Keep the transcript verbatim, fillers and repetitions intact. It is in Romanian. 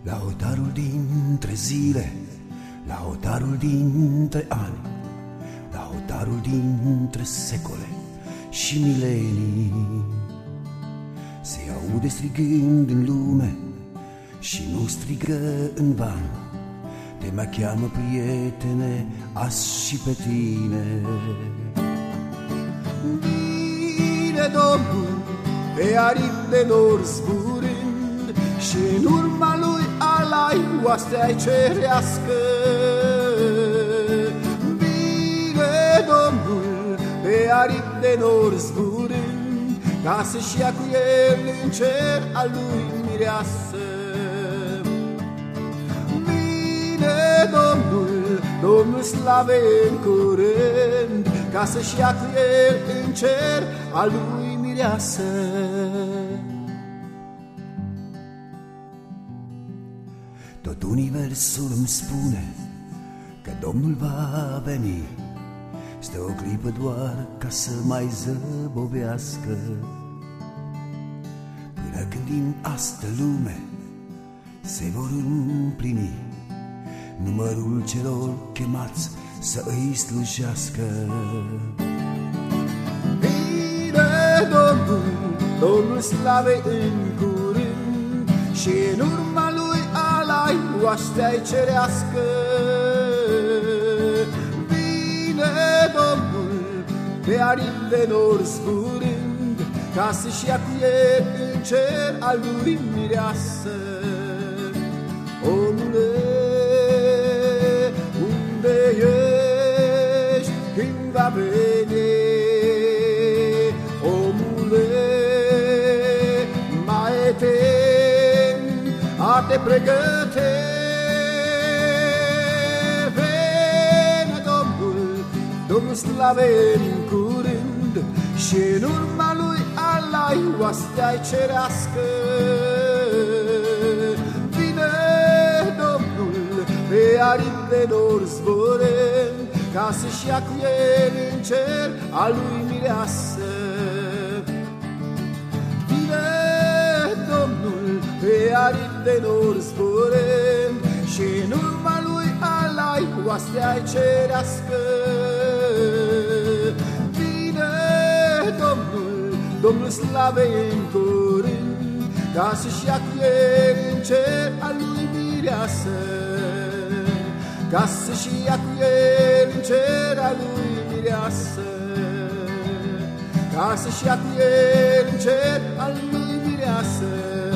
La hotarul dintre zile, la hotarul dintre ani, la hotarul dintre secole și milenii, se aude strigând în lume și nu strigă în van. Te mai cheamă, prietene, azi și pe tine. Vine Domnul pe aripi de nor zburând și în urma lui alai oastea-i cerească. Vine Domnul pe aripi de nor zburând ca să-și ia cu el în cer al lui mireasă. Vine Domnul, Domnul slavei în curând, ca să-și ia cu el în cer al lui mireasă. Tot universul îmi spune că Domnul va veni, stă o clipă doar ca să mai zăbovească, până când din astă lume se vor împlini numărul celor chemați să îi slujească. Vine Domnul, Domnul slavei în curând și în urma lui alai oastea-i cerească. Vine Domnul pe aripi de nor zburând ca să-și ia cu el în cer al lui mireasă. Omule, unde ești când va veni? Omule, mai tem a te pregăte. Vine Domnul, Domnul slavei în curând și în urma lui alai oastea-i cerească. Vine Domnul pe aripi de nor zburând ca să-și ia cu el în cer al lui mireasă. Vine Domnul pe aripi de nor zburând și în urma lui alai oastea-i cerească. Vine Domnul, Domnul slavei în curând ca să-și ia cu el în cer al lui mireasă. Ca să-și ia cu el în cer al lui mireasă. Ca să-și ia cu el în cer al lui mireasă.